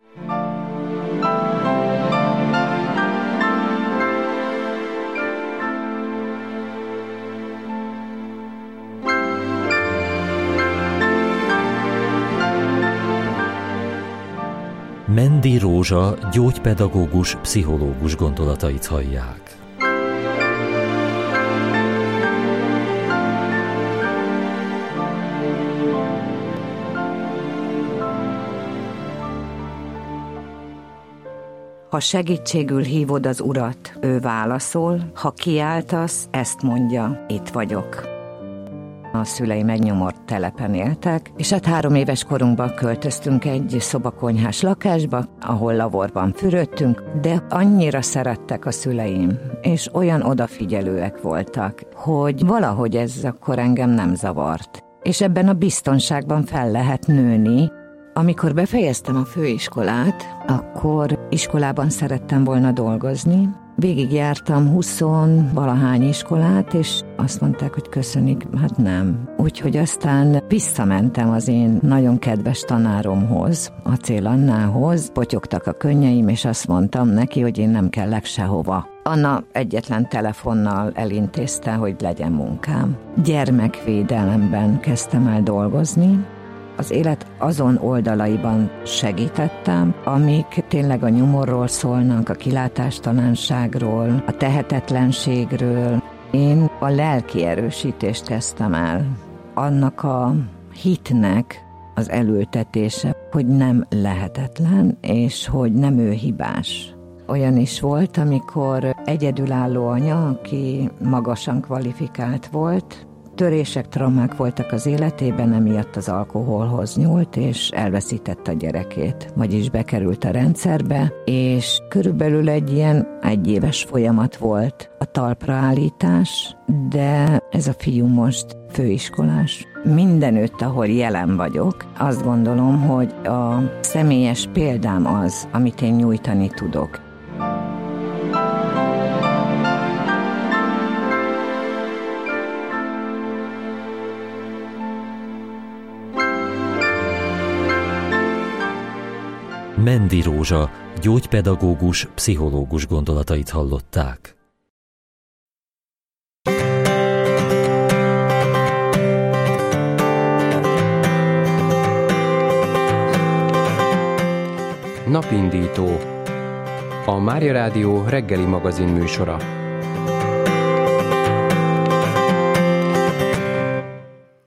Mendi Rózsa gyógypedagógus, pszichológus gondolatait hallják. Ha segítségül hívod az Urat, ő válaszol, ha kiáltasz, ezt mondja, itt vagyok. A szüleim egy nyomort telepen éltek, és 3 éves korunkban költöztünk egy szobakonyhás lakásba, ahol laborban fürödtünk, de annyira szerettek a szüleim, és olyan odafigyelőek voltak, hogy valahogy ez akkor engem nem zavart. És ebben a biztonságban fel lehet nőni. Amikor befejeztem a főiskolát, akkor iskolában szerettem volna dolgozni. Végigjártam 20-valahány iskolát, és azt mondták, hogy köszönik, hát nem. Úgyhogy aztán visszamentem az én nagyon kedves tanáromhoz, Acél Annához, potyogtak a könnyeim, és azt mondtam neki, hogy én nem kellek sehova. Anna egyetlen telefonnal elintézte, hogy legyen munkám. Gyermekvédelemben kezdtem el dolgozni. Az élet azon oldalaiban segítettem, amik tényleg a nyomorról szólnak, a kilátástalanságról, a tehetetlenségről. Én a lelki erősítést kezdtem el. Annak a hitnek az elültetése, hogy nem lehetetlen, és hogy nem ő hibás. Olyan is volt, amikor egyedülálló anya, aki magasan kvalifikált volt, törések, traumák voltak az életében, emiatt az alkoholhoz nyúlt, és elveszítette a gyerekét. Vagyis bekerült a rendszerbe, és körülbelül egy ilyen 1 éves folyamat volt a talpraállítás, de ez a fiú most főiskolás. Mindenütt, ahol jelen vagyok, azt gondolom, hogy a személyes példám az, amit én nyújtani tudok. Mendi Rózsa gyógypedagógus, pszichológus gondolatait hallották. Napindító. A Mária Rádió reggeli magazin műsora.